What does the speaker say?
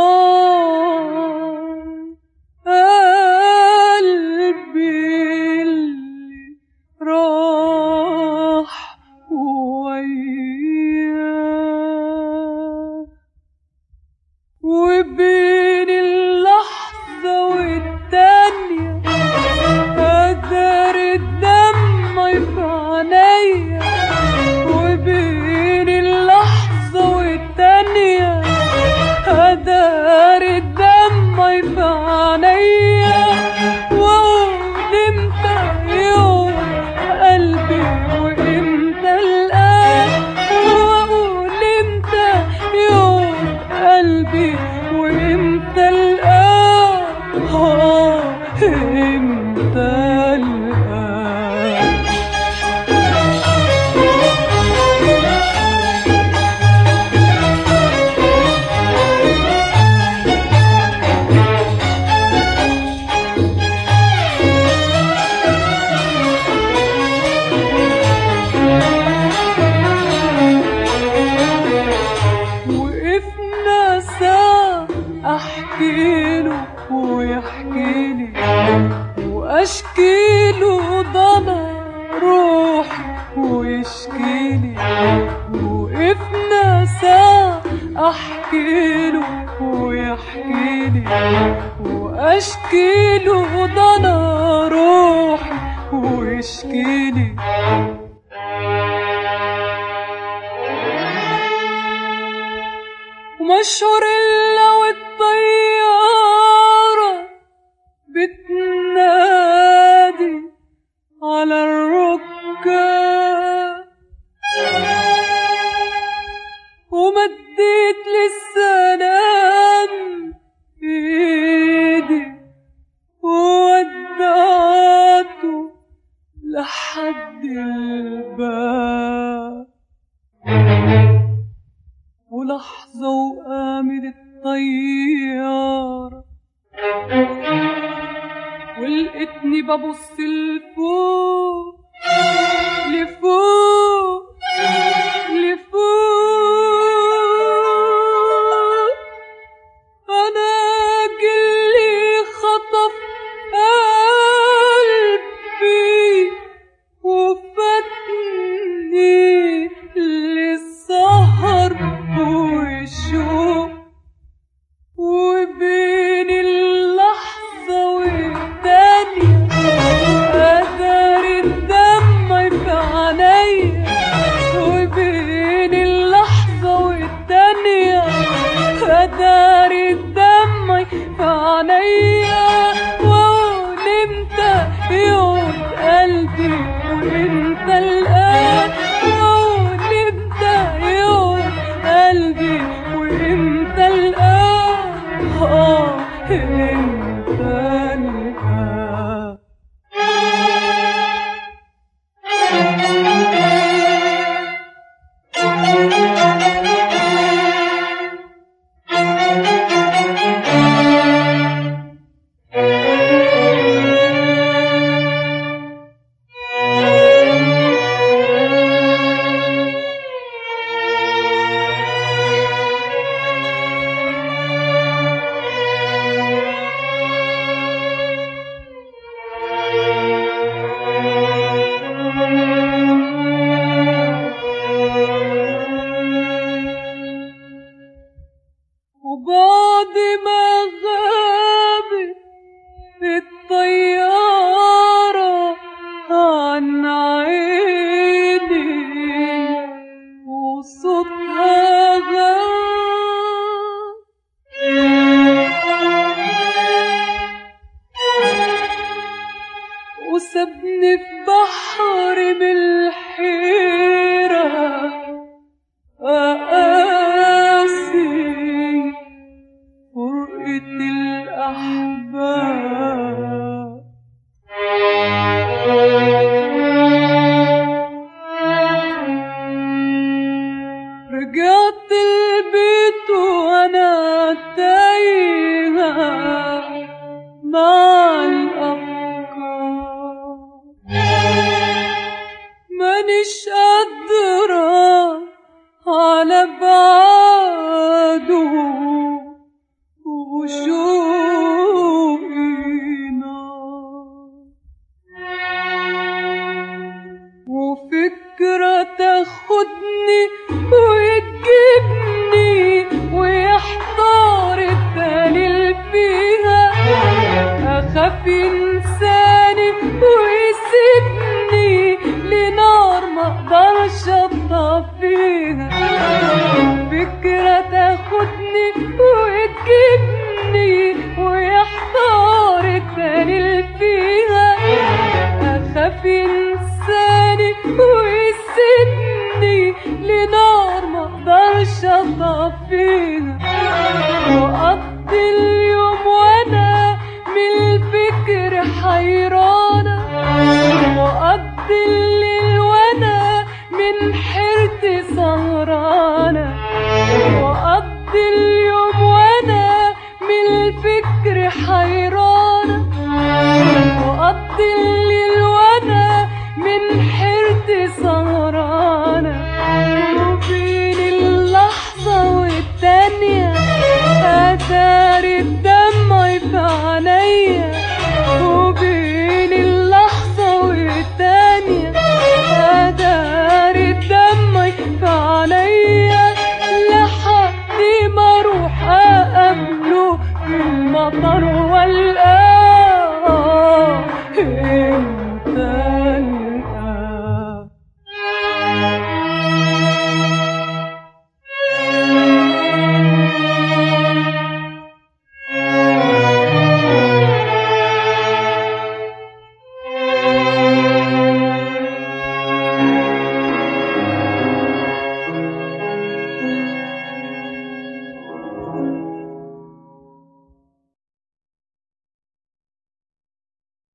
قلبي اللي راح وياه، وبين اللحظة والتانية قدر الدمع في عينيا، وبين اللحظة والتانية قدر الدمع في عينيا، واقول امتى يوم قلبي وامتى الآن، واقول امتى يوم قلبي وامتى الآن، امتى الآن. وقفنا ساعة احكيله ويحكيلي، واشكيله ضنا روحي ويشكيلي، وقفنا ساعة احكيله ويحكيلي، واشكيله ضنا روحي ويشكيلي. ومشهور لو الطيارة بتنادي على الركاب، ومديت للسلام ايدي وودعته لحد الباب، ولحظة وقامت الطيارة، ولقيتني ببص لفوق لفوق لفوق، أنا جلي خطف قلبي وفاتني للسهر والشوق، وبين اللحظة والتانية قدر الدمع في عينيا، وبين اللحظة والتانية قدر الدمع في عينيا، واقول امتى يوم قلبي وامتى الآن، واقول امتى يوم قلبي وامتى الآن، امتى الآن. وبعد ما غابت الطيارة عن عيني وصوتها غاب، وسابني في بحر من الحيرة أقاسي فرقة الأحباب. رجعت البيت وأنا تايهة مع الأفكار، مانيش قادرة على بعده مطر